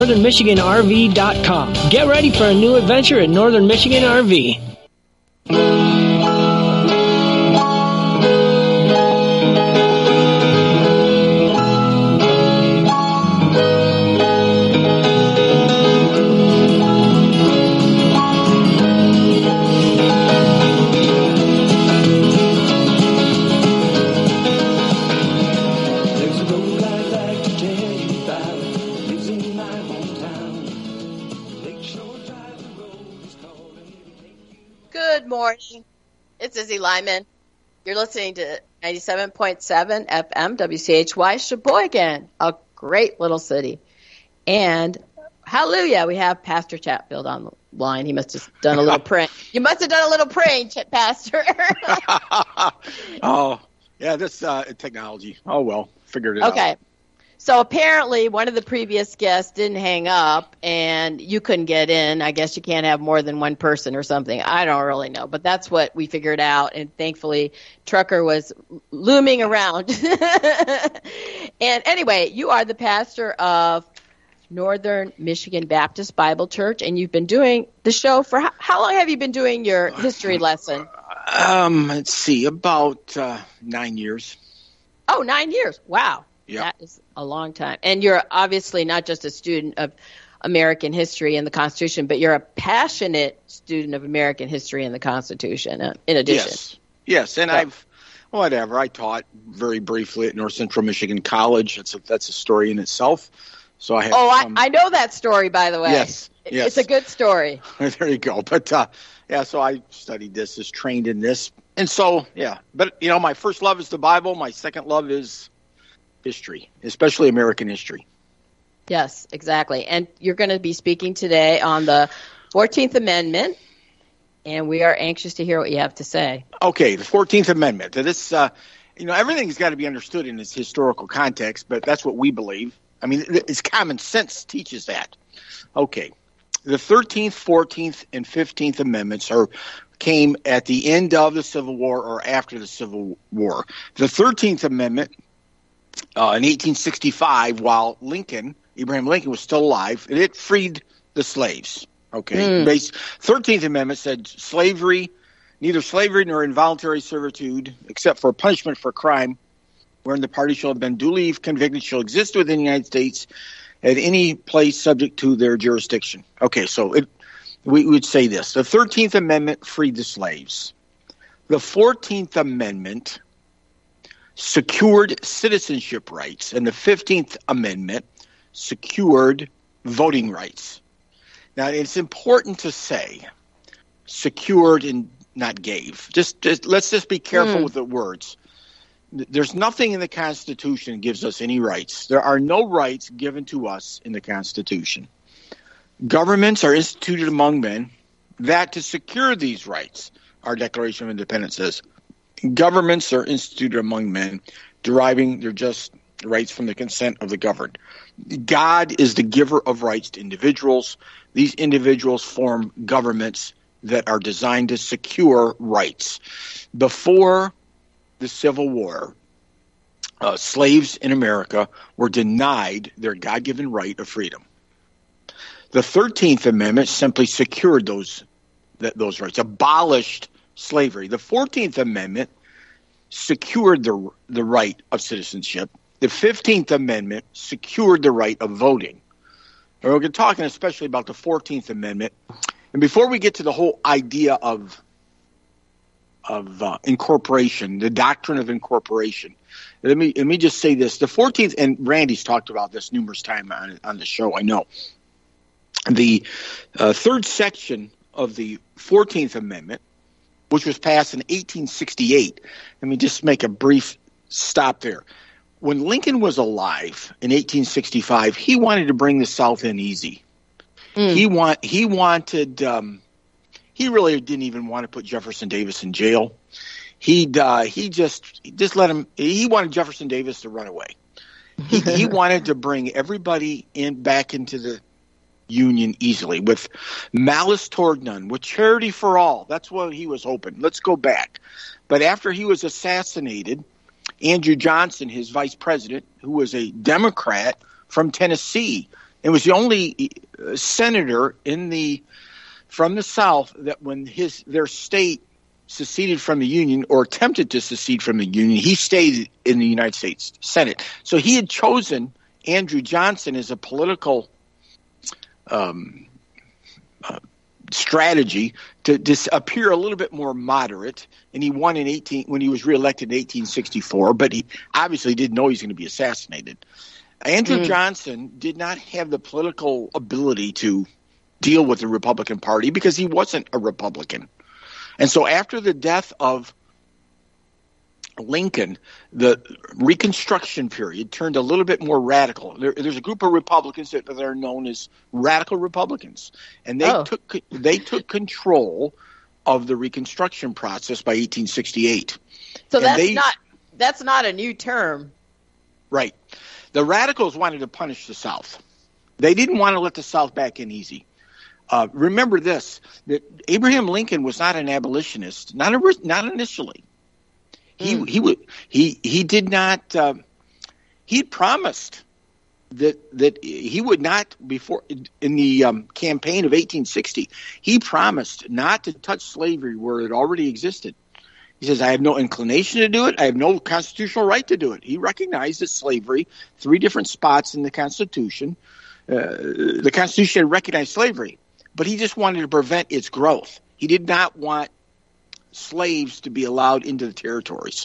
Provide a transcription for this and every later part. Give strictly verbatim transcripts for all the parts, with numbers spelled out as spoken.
northern michigan r v dot com. Get ready for a new adventure at Northern Michigan R V. Good morning. It's Izzy Lyman. You're listening to ninety-seven point seven F M W C H Y Sheboygan, a great little city. And hallelujah, we have Pastor Chatfield on the line. He must have done a little praying. You must have done a little praying, Ch- Pastor. Oh, yeah, this uh, technology. Oh, well, figured it okay. out. Okay. So apparently one of the previous guests didn't hang up and you couldn't get in. I guess you can't have more than one person or something. I don't really know, but that's what we figured out. And thankfully Trucker was looming around. And anyway, you are the pastor of Northern Michigan Baptist Bible Church, and you've been doing the show for how, how long have you been doing your history lesson? Um, let's see, about uh, nine years. Oh, nine years. Wow. Yep. That is a long time. And you're obviously not just a student of American history and the Constitution, but you're a passionate student of American history and the Constitution, uh, in addition. Yes, yes. And so. I've, whatever, I taught very briefly at North Central Michigan College. That's a, that's a story in itself. So I have Oh, some, I, I know that story, by the way. Yes, yes. It's a good story. There you go. But, uh, yeah, so I studied this, is trained in this. And so, yeah. But, you know, my first love is the Bible. My second love is history, especially American history. Yes, exactly. And you're going to be speaking today on the fourteenth Amendment, and we are anxious to hear what you have to say. Okay, the fourteenth Amendment. This, uh, you know, everything's got to be understood in its historical context, but that's what we believe. I mean, it's common sense teaches that. Okay, the thirteenth, fourteenth, and fifteenth Amendments are came at the end of the Civil War or after the Civil War. The thirteenth Amendment uh, in eighteen sixty-five, while Lincoln, Abraham Lincoln, was still alive, and it freed the slaves. Okay, mm. Base, thirteenth Amendment said slavery, neither slavery nor involuntary servitude, except for punishment for crime, wherein the party shall have been duly convicted, shall exist within the United States at any place subject to their jurisdiction. Okay, so it, we would say this. The thirteenth Amendment freed the slaves. The fourteenth Amendment secured citizenship rights, and the fifteenth Amendment secured voting rights. Now, it's important to say secured and not gave. Just, just let's just be careful mm. with the words. There's nothing in the Constitution that gives us any rights. There are no rights given to us in the Constitution. Governments are instituted among men, that to secure these rights, our Declaration of Independence says, governments are instituted among men, deriving their just rights from the consent of the governed. God is the giver of rights to individuals. These individuals form governments that are designed to secure rights. Before the Civil War, uh, slaves in America were denied their God-given right of freedom. The thirteenth Amendment simply secured those that, those rights, abolished slavery. The fourteenth Amendment secured the the right of citizenship. The fifteenth Amendment secured the right of voting. And we're talking especially about the fourteenth Amendment. And before we get to the whole idea of of uh, incorporation, the doctrine of incorporation, let me let me just say this: the fourteenth, and Randy's talked about this numerous times on on the show, I know. The uh, third section of the fourteenth Amendment, which was passed in eighteen sixty-eight. Let me just make a brief stop there. When Lincoln was alive in eighteen sixty-five, he wanted to bring the South in easy. Mm. He want he wanted um, he really didn't even want to put Jefferson Davis in jail. He uh, he just he just let him. He wanted Jefferson Davis to run away. He, he wanted to bring everybody in back into the Union easily, with malice toward none, with charity for all. That's what he was hoping. Let's go back. But after he was assassinated, Andrew Johnson, his vice president, who was a Democrat from Tennessee, It was the only uh, senator in the from the South that when his their state seceded from the Union or attempted to secede from the Union, he stayed in the United States Senate. So he had chosen Andrew Johnson as a political um, uh, strategy to dis- appear a little bit more moderate, and he won in eighteen when he was reelected in eighteen sixty-four. But he obviously didn't know he was going to be assassinated. Andrew mm. Johnson did not have the political ability to deal with the Republican Party because he wasn't a Republican. And so after the death of Lincoln, the Reconstruction period turned a little bit more radical. There, there's a group of Republicans that, that are known as radical Republicans, and they oh. took they took control of the Reconstruction process by eighteen sixty-eight. So and that's they, not that's not a new term, right? The radicals wanted to punish the South. They didn't want to let the South back in easy. Uh, remember this, that Abraham Lincoln was not an abolitionist, not a, not initially. He mm. he would he he did not. Uh, he promised that that he would not before in the um, campaign of eighteen sixty. He promised not to touch slavery where it already existed. He says, I have no inclination to do it. I have no constitutional right to do it. He recognized that slavery, three different spots in the Constitution, uh, the Constitution recognized slavery, but he just wanted to prevent its growth. He did not want slaves to be allowed into the territories.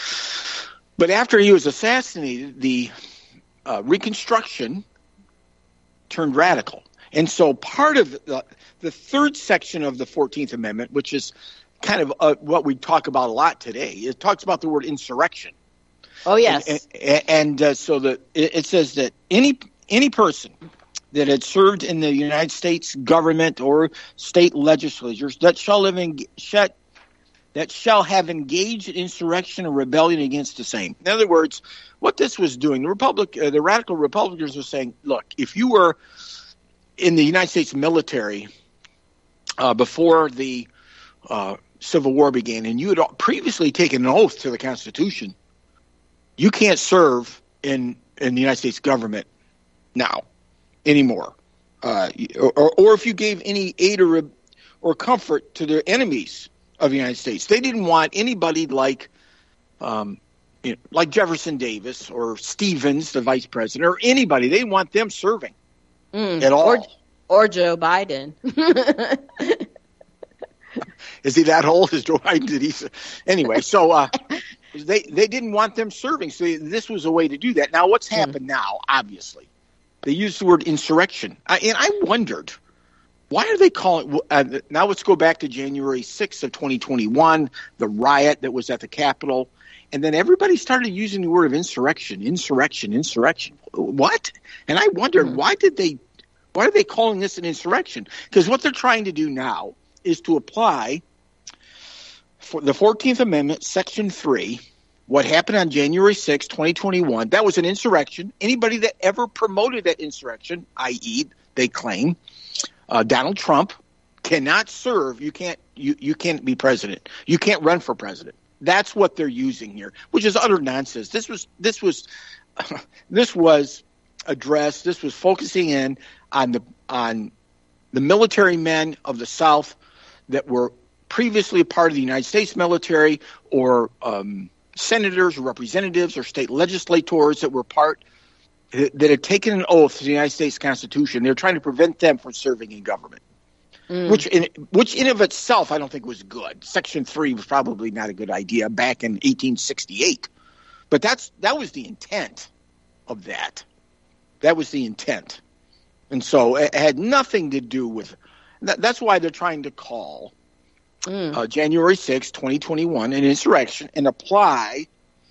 But after he was assassinated, the uh, Reconstruction turned radical. And so part of the, the third section of the fourteenth Amendment, which is kind of uh, what we talk about a lot today. It talks about the word insurrection. Oh, yes. And, and, and uh, so the, it, it says that any any person that had served in the United States government or state legislatures that shall live in shall, that shall have engaged in insurrection or rebellion against the same. In other words, what this was doing, the Republic, uh, the radical Republicans were saying, look, if you were in the United States military uh, before the uh, Civil War began, and you had previously taken an oath to the Constitution, you can't serve in, in the United States government now anymore. Uh, or, or if you gave any aid or, or comfort to their enemies of the United States. They didn't want anybody like um, you know, like Jefferson Davis or Stevens, the vice president, or anybody. They didn't want them serving mm, at all. Or, or Joe Biden. Is he that old? Is Joe Biden? Did he? Anyway, so uh, they they didn't want them serving. So this was a way to do that. Now, what's happened mm. now? Obviously, they used the word insurrection, I, and I wondered why are they calling. Uh, now, let's go back to January sixth of twenty twenty-one, the riot that was at the Capitol, and then everybody started using the word of insurrection, insurrection, insurrection. What? And I wondered mm. why did they? Why are they calling this an insurrection? Because what they're trying to do now is to apply for the fourteenth Amendment, Section three, what happened on January sixth, twenty twenty-one, that was an insurrection. Anybody that ever promoted that insurrection, that is, they claim, uh, Donald Trump, cannot serve. You can't, you, you can't be president. You can't run for president. That's what they're using here, which is utter nonsense. This was, this was, this was addressed, this was focusing in on the, on the military men of the South that were previously a part of the United States military, or um, senators or representatives or state legislators that were part, that had taken an oath to the United States Constitution. They're trying to prevent them from serving in government, mm. which in which in of itself I don't think was good. Section three was probably not a good idea back in eighteen sixty-eight, but that's that was the intent of that. That was the intent, and so it had nothing to do with. That, that's why they're trying to call mm. uh, January sixth, twenty twenty-one an insurrection and apply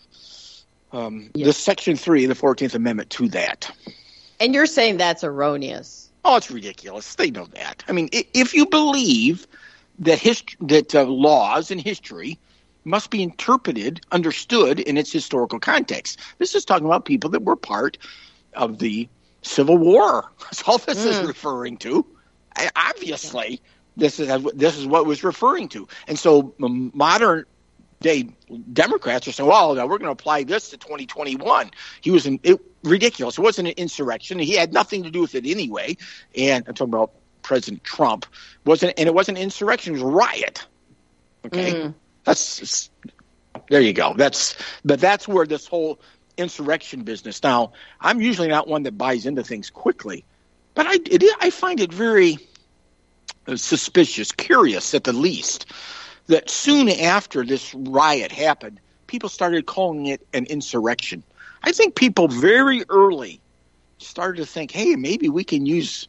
um, yes. the Section three of the fourteenth Amendment to that. And you're saying that's erroneous. Oh, it's ridiculous. They know that. I mean, if you believe that hist- that uh, laws and history must be interpreted, understood in its historical context. This is talking about people that were part of the Civil War. That's all this mm. is referring to. I, obviously, this is this is what it was referring to. And so modern day Democrats are saying, well, no, we're going to apply this to twenty twenty-one. He was in, it, ridiculous. It wasn't an insurrection. He had nothing to do with it anyway. And I'm talking about President Trump. Wasn't, and it wasn't an insurrection. It was a riot. Okay? Mm. That's, there you go. That's, but that's where this whole insurrection business. Now, I'm usually not one that buys into things quickly, but I, it, I find it very suspicious, curious at the least, that soon after this riot happened, people started calling it an insurrection. I think people very early started to think, hey, maybe we can use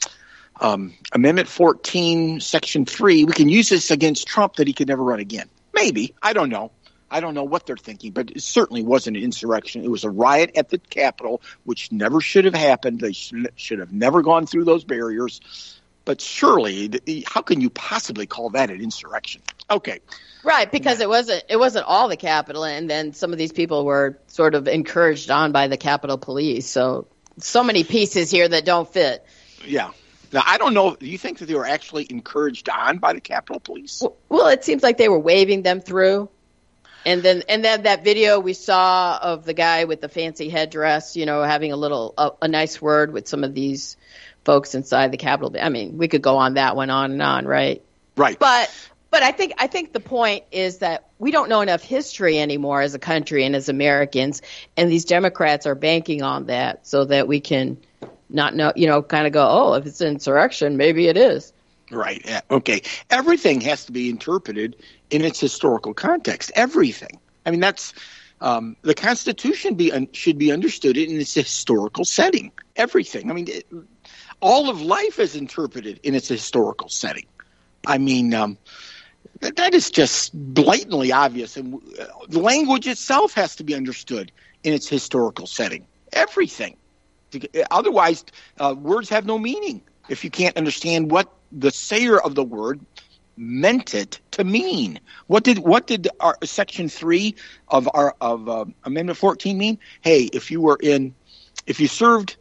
um, Amendment fourteen, Section three. We can use this against Trump that he could never run again. Maybe. I don't know. I don't know what they're thinking, but it certainly wasn't an insurrection. It was a riot at the Capitol, which never should have happened. They should have never gone through those barriers. But surely, how can you possibly call that an insurrection? Okay. Right, because it wasn't it wasn't all the Capitol, and then some of these people were sort of encouraged on by the Capitol Police. So, so many pieces here that don't fit. Yeah. Now, I don't know. Do you think that they were actually encouraged on by the Capitol Police? Well, well it seems like they were waving them through. And then and then that video we saw of the guy with the fancy headdress, you know, having a little a, a nice word with some of these folks inside the Capitol. I mean, we could go on that one on and on, right? Right. But but I think I think the point is that we don't know enough history anymore as a country and as Americans, and these Democrats are banking on that so that we can not know, you know, kind of go, oh, if it's an insurrection, maybe it is. Right. Yeah. Okay. Everything has to be interpreted in its historical context. Everything. I mean, that's um, the Constitution be un- should be understood in its historical setting. Everything. I mean, it, all of life is interpreted in its historical setting. I mean, um, that, that is just blatantly obvious. And uh, the language itself has to be understood in its historical setting. Everything. Otherwise, uh, words have no meaning if you can't understand what the sayer of the word meant it to mean. What did what did our Section three of our of uh, Amendment fourteen mean? Hey, if you were in, if you served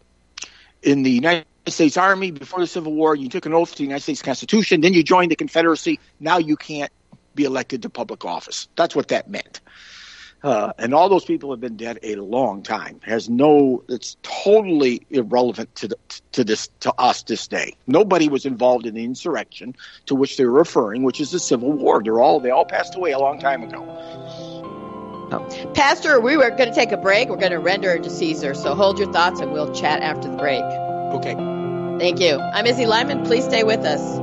in the United States Army before the Civil War, you took an oath to the United States Constitution, then you joined the Confederacy. Now you can't be elected to public office. That's what that meant. Uh, and all those people have been dead a long time. Has no, it's totally irrelevant to the, to this to us this day. Nobody was involved in the insurrection to which they were referring, which is the Civil War. They're all they all passed away a long time ago. Oh. Pastor, we were going to take a break. We're going to render it to Caesar. So hold your thoughts, and we'll chat after the break. Okay. Thank you. I'm Izzy Lyman. Please stay with us.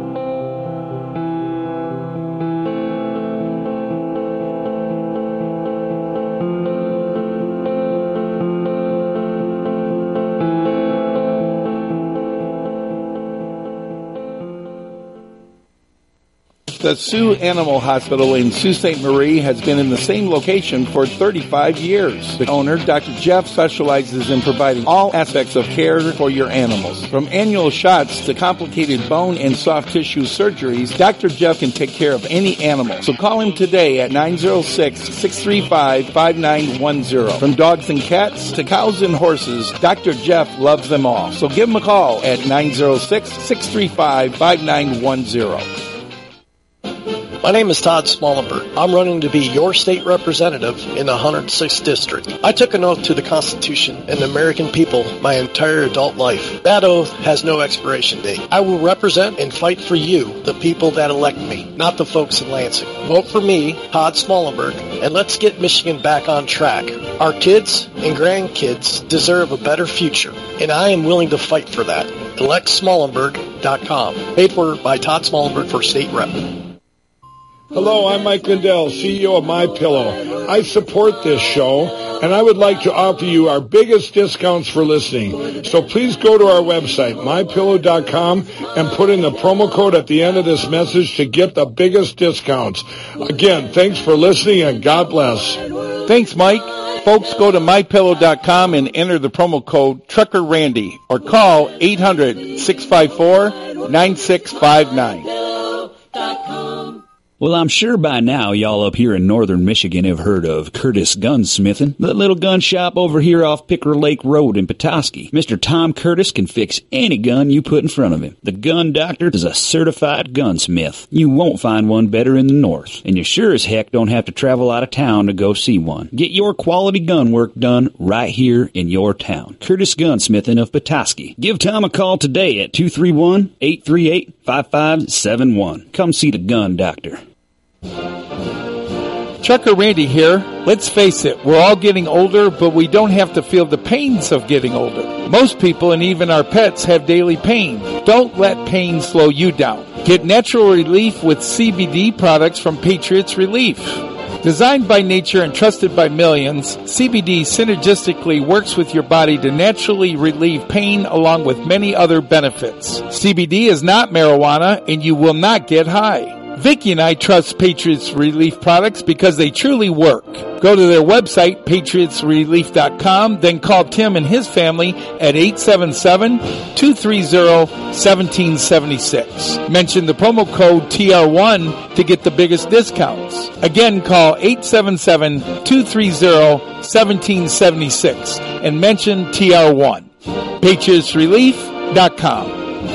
The Sioux Animal Hospital in Sault Ste. Marie has been in the same location for thirty-five years. The owner, Doctor Jeff, specializes in providing all aspects of care for your animals. From annual shots to complicated bone and soft tissue surgeries, Doctor Jeff can take care of any animal. So call him today at nine oh six, six three five, five nine one oh. From dogs and cats to cows and horses, Doctor Jeff loves them all. So give him a call at nine oh six, six three five, five nine one oh. My name is Todd Smollenberg. I'm running to be your state representative in the one hundred sixth District. I took an oath to the Constitution and the American people my entire adult life. That oath has no expiration date. I will represent and fight for you, the people that elect me, not the folks in Lansing. Vote for me, Todd Smollenberg, and let's get Michigan back on track. Our kids and grandkids deserve a better future, and I am willing to fight for that. elect smollenberg dot com. Paid for by Todd Smollenberg for state rep. Hello, I'm Mike Lindell, C E O of MyPillow. I support this show, and I would like to offer you our biggest discounts for listening. So please go to our website, my pillow dot com, and put in the promo code at the end of this message to get the biggest discounts. Again, thanks for listening, and God bless. Thanks, Mike. Folks, go to my pillow dot com and enter the promo code Trucker Randy, or call eight hundred, six five four, nine six five nine. Well, I'm sure by now y'all up here in northern Michigan have heard of Curtis Gunsmithing, the little gun shop over here off Picker Lake Road in Petoskey. Mister Tom Curtis can fix any gun you put in front of him. The Gun Doctor is a certified gunsmith. You won't find one better in the north, and you sure as heck don't have to travel out of town to go see one. Get your quality gun work done right here in your town. Curtis Gunsmithing of Petoskey. Give Tom a call today at two three one, eight three eight, five five seven one. Come see the Gun Doctor. Trucker Randy here. Let's face it, we're all getting older, but we don't have to feel the pains of getting older. Most people and even our pets have daily pain. Don't let pain slow you down. Get natural relief with C B D products from Patriots Relief. Designed by nature and trusted by millions, C B D synergistically works with your body to naturally relieve pain along with many other benefits. C B D is not marijuana and you will not get high. Vicki and I trust Patriots Relief products because they truly work. Go to their website, patriots relief dot com, then call Tim and his family at eight seven seven, two three zero, one seven seven six. Mention the promo code T R one to get the biggest discounts. Again, call eight seven seven, two three zero, one seven seven six and mention T R one. patriots relief dot com.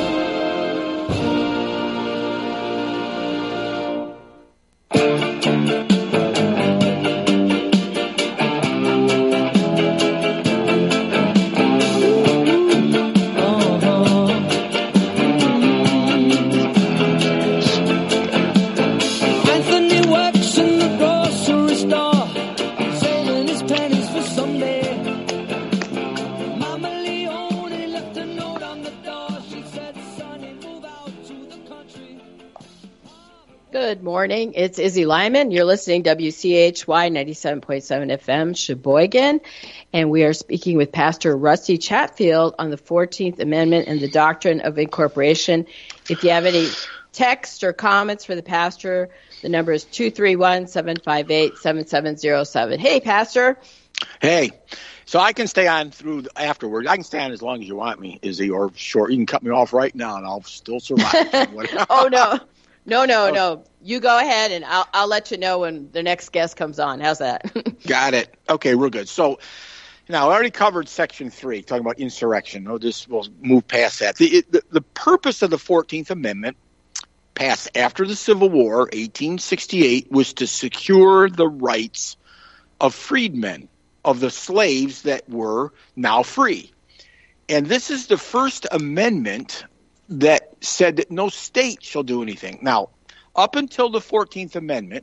Good morning. It's Izzy Lyman. You're listening to W C H Y ninety-seven point seven F M Sheboygan, and we are speaking with Pastor Rusty Chatfield on the fourteenth Amendment and the Doctrine of Incorporation. If you have any text or comments for the pastor, the number is two three one, seven five eight, seven seven zero seven. Hey, Pastor. Hey. So I can stay on through the, afterwards. I can stay on as long as you want me, Izzy, or short. You can cut me off right now, and I'll still survive. Oh, no. No, no, no. You go ahead, and I'll I'll let you know when the next guest comes on. How's that? Got it. Okay, we're good. So now I already covered Section three, talking about insurrection. No, this we'll move past that. The, the the purpose of the fourteenth Amendment, passed after the Civil War, eighteen sixty-eight, was to secure the rights of freedmen, of the slaves that were now free. And this is the first amendment that said that no state shall do anything. Now, up until the fourteenth Amendment,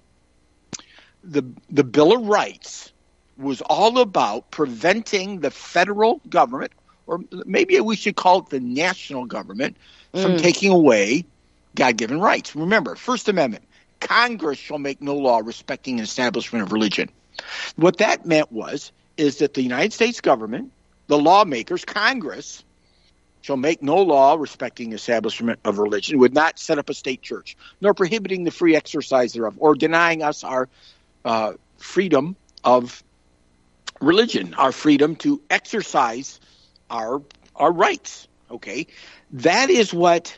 the the Bill of Rights was all about preventing the federal government, or maybe we should call it the national government, from mm. taking away God-given rights. Remember, First Amendment, Congress shall make no law respecting an establishment of religion. What that meant was, is that the United States government, the lawmakers, Congress, shall make no law respecting the establishment of religion, would not set up a state church, nor prohibiting the free exercise thereof, or denying us our uh, freedom of religion, our freedom to exercise our our rights. Okay, that is what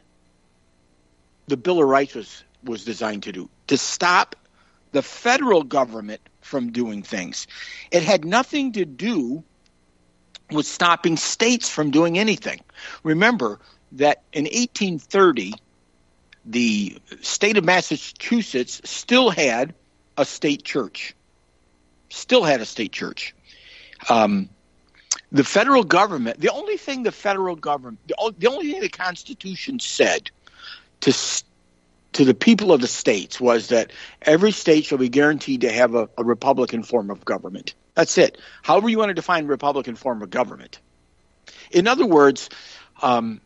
the Bill of Rights was was designed to do, to stop the federal government from doing things. It had nothing to do with stopping states from doing anything. Remember that in eighteen thirty, the state of Massachusetts still had a state church. Still had a state church. Um, the federal government, the only thing the federal government, the, the only thing the Constitution said to to the people of the states was that every state shall be guaranteed to have a, a Republican form of government. That's it. However you want to define Republican form of government. In other words, um,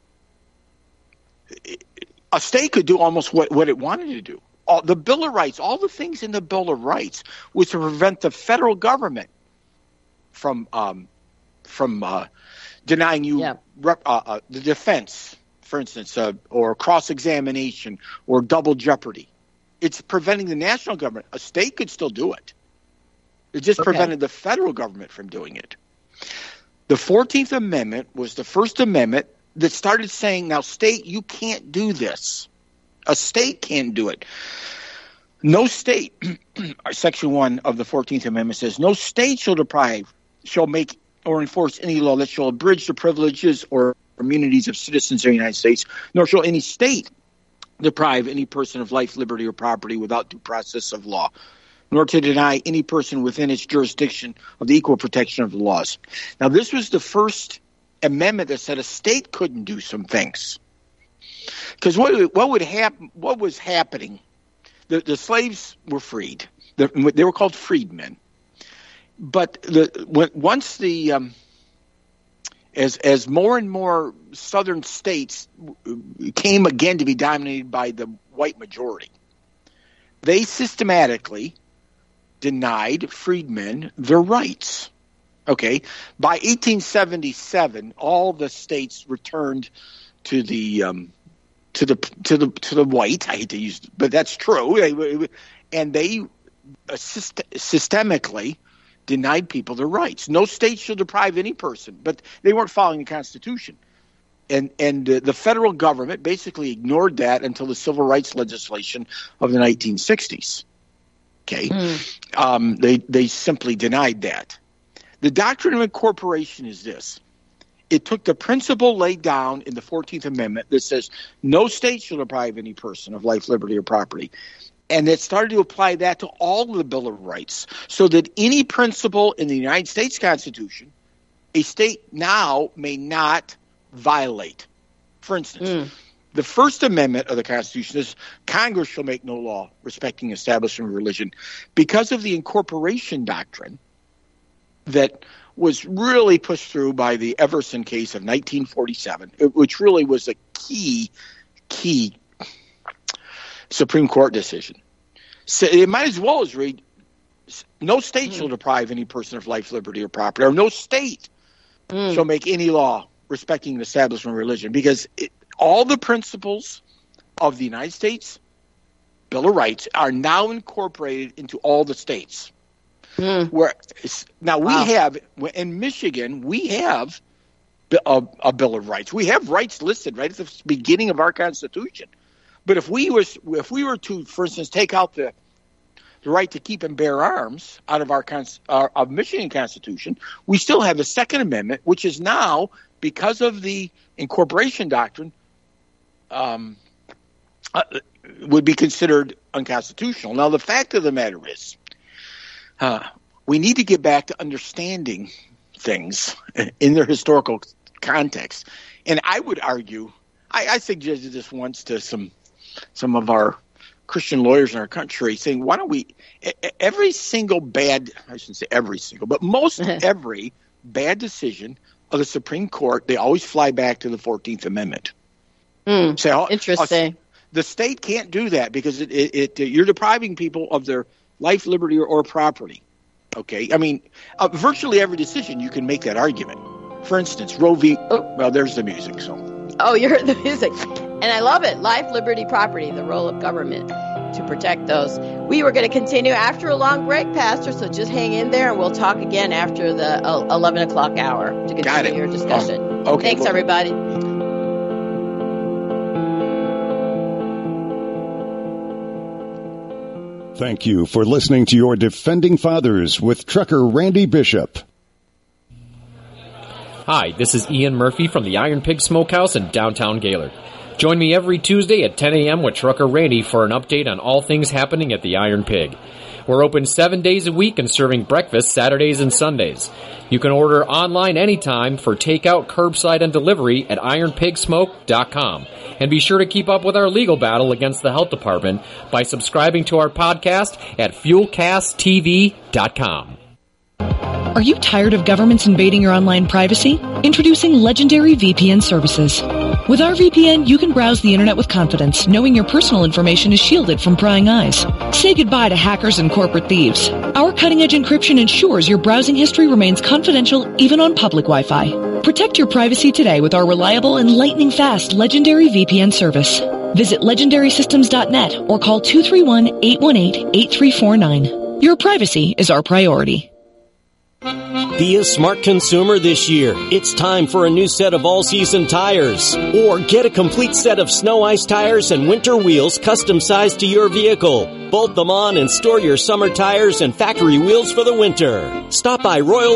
a state could do almost what, what it wanted to do. All, the Bill of Rights, all the things in the Bill of Rights was to prevent the federal government from um, from uh, denying you yeah. rep, uh, uh, the defense, for instance, uh, or cross-examination or double jeopardy. It's preventing the national government. A state could still do it. It just okay. prevented the federal government from doing it. The fourteenth Amendment was the first amendment that started saying, now, state, you can't do this. A state can't do it. No state, Section one of the fourteenth Amendment says, no state shall deprive, shall make or enforce any law that shall abridge the privileges or immunities of citizens of the United States, nor shall any state deprive any person of life, liberty, or property without due process of law, nor to deny any person within its jurisdiction of the equal protection of the laws. Now, this was the first amendment that said a state couldn't do some things. Because what, what would happen? What was happening? The, the slaves were freed. The, they were called freedmen. But the, when, once the um, as as more and more southern states came again to be dominated by the white majority, they systematically denied freedmen their rights. Okay, by eighteen seventy-seven, all the states returned to the um, to the to the to the white. I hate to use, but that's true. And they uh, syst- systemically denied people their rights. No state shall deprive any person, but they weren't following the Constitution. And and uh, the federal government basically ignored that until the civil rights legislation of the nineteen sixties. Okay, mm. um, they they simply denied that. The doctrine of incorporation is this. It took the principle laid down in the fourteenth Amendment that says no state shall deprive any person of life, liberty, or property. And it started to apply that to all of the Bill of Rights, so that any principle in the United States Constitution, a state now may not violate. For instance, mm. the First Amendment of the Constitution is Congress shall make no law respecting establishment of religion. Because of the incorporation doctrine that was really pushed through by the Everson case of nineteen forty-seven, which really was a key, key Supreme Court decision. So it might as well as read, no state mm. shall deprive any person of life, liberty, or property, or no state mm. shall make any law respecting the establishment of religion, because it, all the principles of the United States Bill of Rights are now incorporated into all the states. Mm. Where now we wow. have in Michigan, we have a, a Bill of Rights. We have rights listed right at the beginning of our Constitution. But if we was if we were to, for instance, take out the the right to keep and bear arms out of our, our of Michigan Constitution, we still have the Second Amendment, which is now, because of the incorporation doctrine, um, uh, would be considered unconstitutional. Now, the fact of the matter is, uh, we need to get back to understanding things in their historical context. And I would argue, I, I suggested this once to some some of our Christian lawyers in our country, saying, why don't we, every single bad, I shouldn't say every single, but most every bad decision of the Supreme Court, they always fly back to the fourteenth Amendment. Mm, say, oh, interesting. Uh, the state can't do that because it, it, it you're depriving people of their life, liberty, or, or property. Okay? I mean, uh, virtually every decision you can make that argument. For instance, Roe v. Oh, well, there's the music, so. Oh, you heard the music. And I love it. Life, liberty, property, the role of government to protect those. We were going to continue after a long break, Pastor, so just hang in there and we'll talk again after the eleven o'clock hour to continue your discussion. Oh, okay. Thanks, well, everybody. Thank you for listening to your Defending Fathers with Trucker Randy Bishop. Hi, this is Ian Murphy from the Iron Pig Smokehouse in downtown Gaylord. Join me every Tuesday at ten a.m. with Trucker Randy for an update on all things happening at the Iron Pig. We're open seven days a week and serving breakfast Saturdays and Sundays. You can order online anytime for takeout, curbside, and delivery at iron pig smoke dot com. And be sure to keep up with our legal battle against the health department by subscribing to our podcast at fuel cast t v dot com. Are you tired of governments invading your online privacy? Introducing Legendary V P N services. With our V P N, you can browse the internet with confidence, knowing your personal information is shielded from prying eyes. Say goodbye to hackers and corporate thieves. Our cutting-edge encryption ensures your browsing history remains confidential even on public Wi-Fi. Protect your privacy today with our reliable and lightning-fast Legendary V P N service. Visit legendary systems dot net or call two three one, eight one eight, eight three four nine. Your privacy is our priority. Be a smart consumer this year. It's time for a new set of all-season tires. Or get a complete set of snow ice tires and winter wheels custom-sized to your vehicle. Bolt them on and store your summer tires and factory wheels for the winter. Stop by Royal